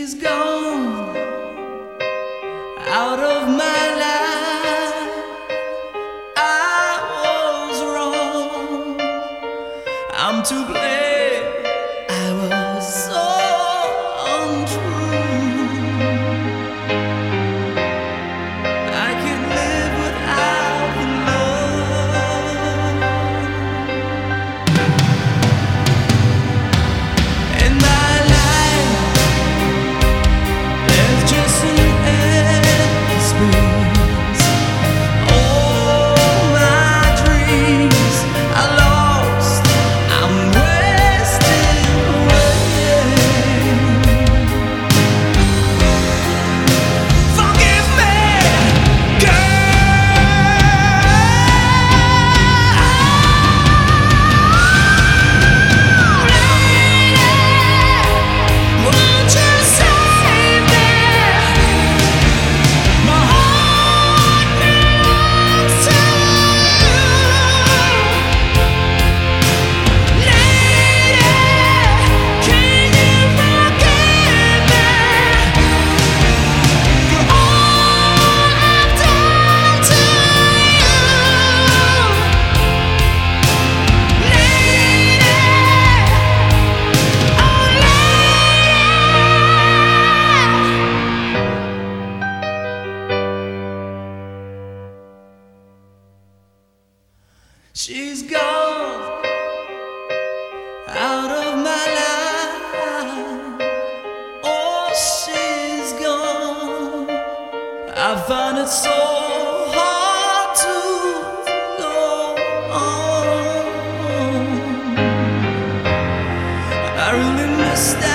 She's gone out of my life. I was wrong, I'm to blame. I was so untrue. I can't live without the love. In my life there's just an empty space. All my dreams are lost, I'm wasting away. Forgive me, girl. Won't you save me? My heart belongs to you. Lady, can you forgive me for all I've done to you? Lady, oh lady. She's gone out of my life. Oh, she's gone. I find it so hard to go on. I really miss that.